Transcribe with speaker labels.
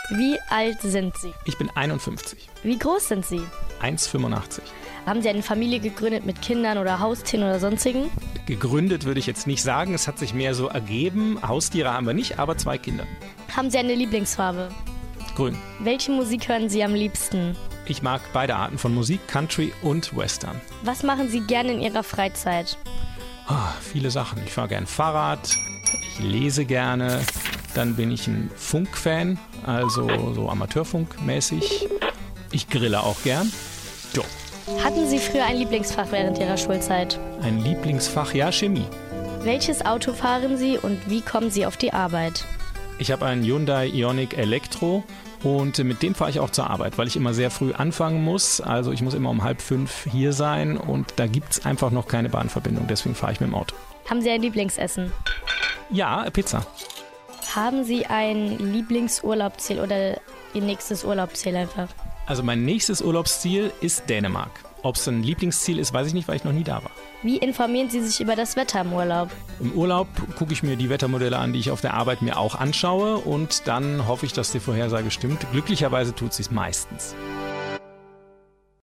Speaker 1: Wie alt sind Sie?
Speaker 2: Ich bin 51,
Speaker 1: Wie groß sind Sie?
Speaker 2: 1,85.
Speaker 1: Haben Sie eine Familie gegründet mit Kindern oder Haustieren oder sonstigen?
Speaker 2: Gegründet würde ich jetzt nicht sagen, es hat sich mehr so ergeben. Haustiere haben wir nicht, aber 2 Kinder.
Speaker 1: Haben Sie eine Lieblingsfarbe?
Speaker 2: Grün.
Speaker 1: Welche Musik hören Sie am liebsten?
Speaker 2: Ich mag beide Arten von Musik, Country und Western.
Speaker 1: Was machen Sie gerne in Ihrer Freizeit?
Speaker 2: Viele Sachen. Ich fahre gern Fahrrad, ich lese gerne. Dann bin ich ein Funkfan, also so Amateurfunkmäßig. Ich grille auch gern. Jo.
Speaker 1: Hatten Sie früher ein Lieblingsfach während Ihrer Schulzeit?
Speaker 2: Ein Lieblingsfach, ja, Chemie.
Speaker 1: Welches Auto fahren Sie und wie kommen Sie auf die Arbeit?
Speaker 2: Ich habe einen Hyundai Ioniq Elektro und mit dem fahre ich auch zur Arbeit, weil ich immer sehr früh anfangen muss. Also ich muss immer um 4:30 hier sein und da gibt es einfach noch keine Bahnverbindung, deswegen fahre ich mit dem Auto.
Speaker 1: Haben Sie ein Lieblingsessen?
Speaker 2: Ja, Pizza.
Speaker 1: Haben Sie ein Lieblingsurlaubsziel oder Ihr nächstes Urlaubsziel einfach?
Speaker 2: Also mein nächstes Urlaubsziel ist Dänemark. Ob es ein Lieblingsziel ist, weiß ich nicht, weil ich noch nie da war.
Speaker 1: Wie informieren Sie sich über das Wetter im Urlaub?
Speaker 2: Im Urlaub gucke ich mir die Wettermodelle an, die ich auf der Arbeit mir auch anschaue und dann hoffe ich, dass die Vorhersage stimmt. Glücklicherweise tut sie es meistens.